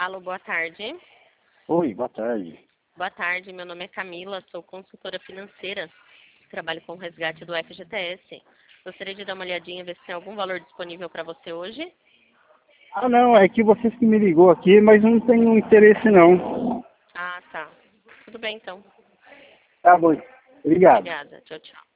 Alô, boa tarde. Oi, boa tarde. Boa tarde, meu nome é Camila, sou consultora financeira. Trabalho com o resgate do FGTS. Gostaria de dar uma olhadinha, ver se tem algum valor disponível para você hoje. Ah, não, é que vocês que me ligou aqui, mas não tenho interesse não. Ah, tá. Tudo bem, então. Tá bom, obrigado. Obrigada. Tchau, tchau.